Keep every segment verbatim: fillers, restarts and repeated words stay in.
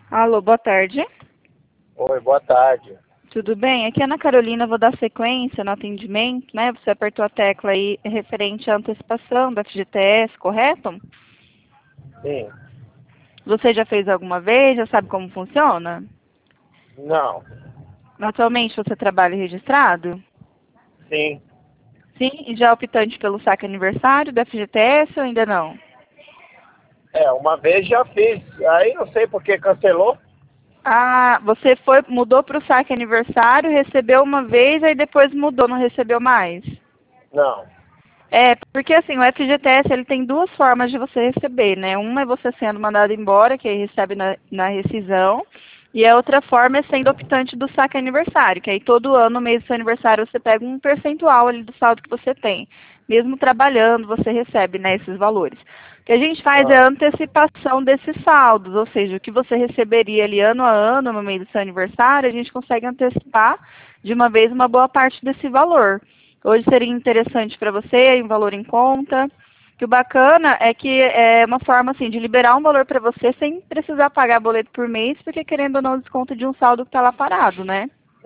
Alô, boa tarde. Oi, boa tarde. Tudo bem? Aqui é Ana Carolina, vou dar sequência no atendimento, né? Você apertou a tecla aí referente à antecipação da F G T S, correto? Sim. Você já fez alguma vez? Já sabe como funciona? Não. Atualmente você trabalha registrado? Sim. Sim, e já é optante pelo saque aniversário da F G T S ou ainda não? É, uma vez já fiz. Aí não sei por que cancelou. Ah, você foi, mudou para o saque aniversário, recebeu uma vez, aí depois mudou, não recebeu mais? Não. É, porque assim, o F G T S ele tem duas formas de você receber, né? Uma é você sendo mandado embora, que aí recebe na, na rescisão, e a outra forma é sendo optante do saque aniversário, que aí todo ano, no mês do seu aniversário, você pega um percentual ali do saldo que você tem. Mesmo trabalhando, você recebe, né, esses valores. O que a gente faz é Ah, a antecipação desses saldos, ou seja, o que você receberia ali ano a ano no mês do seu aniversário, a gente consegue antecipar de uma vez uma boa parte desse valor. Hoje seria interessante para você, um valor em conta. Que o bacana é que é uma forma assim de liberar um valor para você sem precisar pagar boleto por mês, porque querendo ou não desconto de um saldo que está lá parado, né?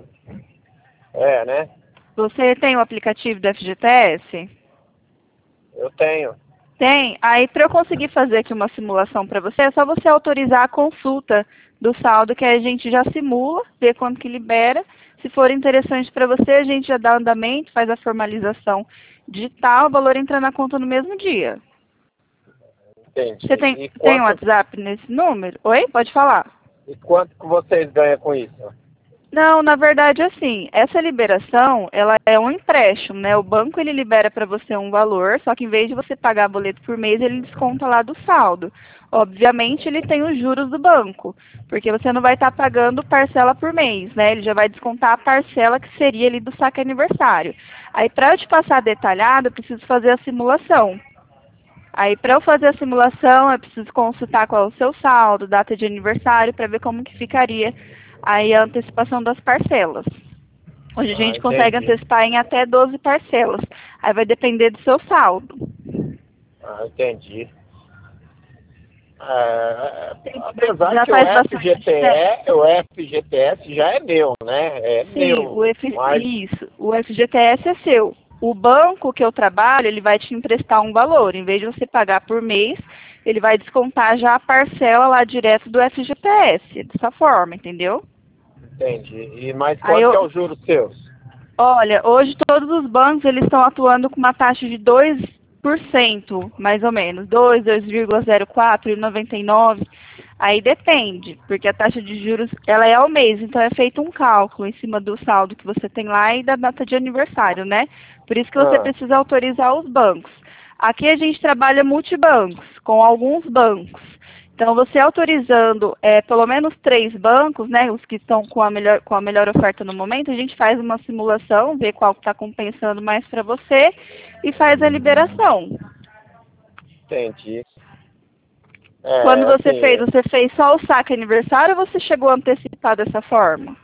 é, né? Você tem o aplicativo do F G T S? Eu tenho. Tem. Aí para eu conseguir fazer aqui uma simulação para você, é só você autorizar a consulta do saldo que a gente já simula, vê quanto que libera. Se for interessante para você, a gente já dá andamento, faz a formalização digital, o valor entra na conta no mesmo dia. Entendi. Você tem, E tem um quanto, WhatsApp nesse número? Oi? Pode falar. e quanto que vocês ganham com isso? Não, na verdade, assim, essa liberação, ela é um empréstimo, né? O banco, ele libera para você um valor, só que em vez de você pagar boleto por mês, ele desconta lá do saldo. Obviamente, ele tem os juros do banco, porque você não vai estar pagando parcela por mês, né? Ele já vai descontar a parcela que seria ali do saque aniversário. Aí, para eu te passar detalhado, eu preciso fazer a simulação. Aí, para eu fazer a simulação, eu preciso consultar qual é o seu saldo, data de aniversário, para ver como que ficaria aí a antecipação das parcelas. Hoje a Ah, gente consegue entendi. antecipar em até doze parcelas. Aí vai depender do seu saldo. Ah, entendi. É, Tem- apesar Já que o faz bastante tempo? F G T S, o F G T S já é meu, né? É Sim, meu. o F, Mas, isso. O F G T S é seu. O banco que eu trabalho, ele vai te emprestar um valor. Em vez de você pagar por mês, ele vai descontar já a parcela lá direto do F G T S. Dessa forma, entendeu? entendi. E mais Aí quanto que é eu, o juros seus? olha, hoje todos os bancos eles estão atuando com uma taxa de dois por cento, mais ou menos, dois, dois vírgula zero quatro e noventa e nove. Aí depende, porque a taxa de juros ela é ao mês, então é feito um cálculo em cima do saldo que você tem lá e da data de aniversário, né? Por isso que você Ah, precisa autorizar os bancos. Aqui a gente trabalha multibancos, com alguns bancos. Então, você autorizando é, pelo menos três bancos, né, os que estão com a melhor, com a melhor oferta no momento, a gente faz uma simulação, vê qual está compensando mais para você e faz a liberação. entendi. Quando É, você fez, assim, você fez só o saque aniversário ou você chegou a antecipar dessa forma?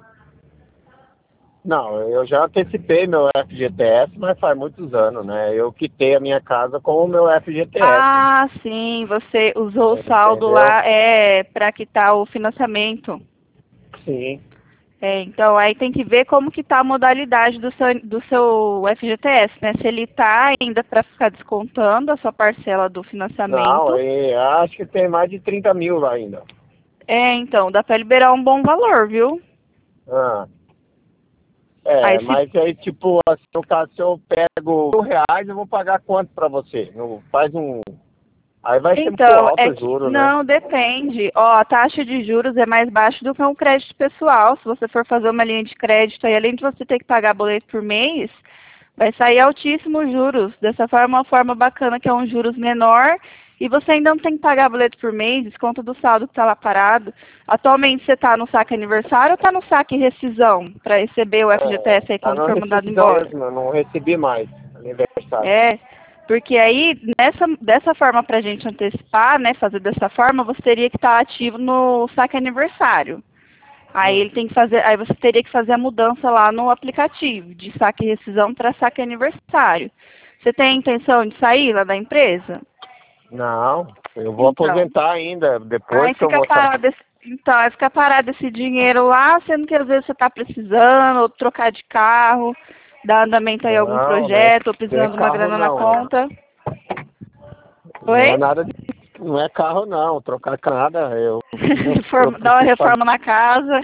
não, eu já antecipei meu F G T S, mas faz muitos anos, né? Eu quitei a minha casa com o meu F G T S, Ah, sim, você usou o saldo entendeu? lá é, para quitar o financiamento. Sim. É, então aí tem que ver como que está a modalidade do seu, do seu F G T S, né? Se ele está ainda para ficar descontando a sua parcela do Não, financiamento. e acho que tem mais de trinta mil lá ainda. É, então, dá para liberar um bom valor, viu? Ah, Aí é, se. mas aí, tipo, assim, no caso, se eu pego mil reais, eu vou pagar quanto pra você? Não faz um. Aí vai ser muito Então, alto é o que. juro, né? Não, depende. Ó, a taxa de juros é mais baixa do que um crédito pessoal. Se você for fazer uma linha de crédito aí, além de você ter que pagar boleto por mês, vai sair altíssimos juros. Dessa forma, uma forma bacana que é um juros menor e você ainda não tem que pagar boleto por mês, desconta do saldo que está lá parado. Atualmente você está no saque aniversário ou está no saque rescisão para receber o F G T S É, aí tá quando na for mandado rescisão embora? mesmo, eu não recebi mais aniversário. É, porque aí, nessa, dessa forma para a gente antecipar, né, fazer dessa forma, você teria que estar ativo no saque aniversário. Aí Hum. ele tem que fazer, aí você teria que fazer a mudança lá no aplicativo, de saque e rescisão para saque aniversário. Você tem intenção de sair lá da empresa? Não, eu vou Então, aposentar ainda, aí depois que eu fica vou saber. parado esse, Então, vai ficar parado esse dinheiro lá, sendo que às vezes você está precisando, ou trocar de carro, dar andamento aí a algum Não, projeto, não ou é, não é precisando de uma carro grana na não. conta. Não é Oi? nada de, não é carro não, trocar nada, eu, eu, eu Reforma, dar uma preciso fazer. reforma na casa.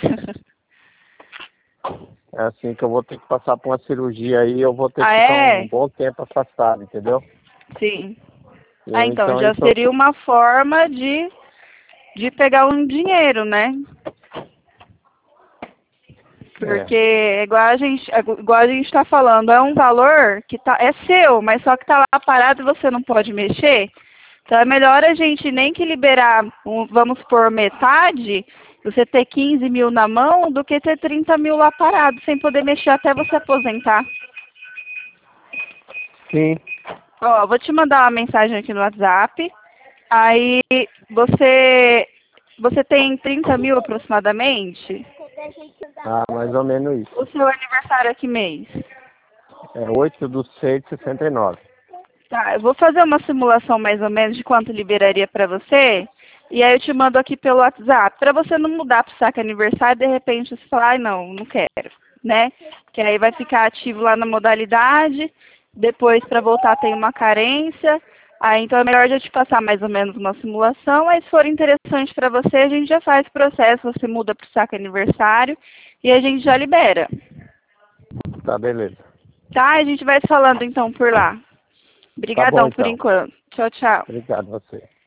É assim que eu vou ter que passar por uma cirurgia aí, eu vou ter Ah, que ficar um é? bom tempo afastado, entendeu? Sim. Ah, Eu, então, então já isso eu, seria uma forma de, de pegar um dinheiro, né? é, Porque é igual a gente, é igual a gente está falando, é um valor que tá, é seu, mas só que está lá parado e você não pode mexer. Então é melhor a gente nem que liberar, um, vamos por metade, você ter quinze mil na mão, do que ter trinta mil lá parado, sem poder mexer até você aposentar. sim, Ó, vou te mandar uma mensagem aqui no WhatsApp. Aí você, você tem trinta mil aproximadamente? ah, mais ou menos isso. O seu aniversário é que mês? É oito do seis de sessenta e nove. Tá, eu vou fazer uma simulação mais ou menos de quanto liberaria para você. E aí eu te mando aqui pelo WhatsApp, para você não mudar para o saque aniversário e de repente você falar, ai não, não quero, né? Que aí vai ficar ativo lá na modalidade, depois para voltar tem uma carência. Aí então é melhor já te passar mais ou menos uma simulação, aí se for interessante para você, a gente já faz o processo, você muda para o saque aniversário e a gente já libera. Tá, beleza. Tá? A gente vai se falando então por lá. Tá bom Obrigadão por então. enquanto. Tchau, tchau. Obrigado a você.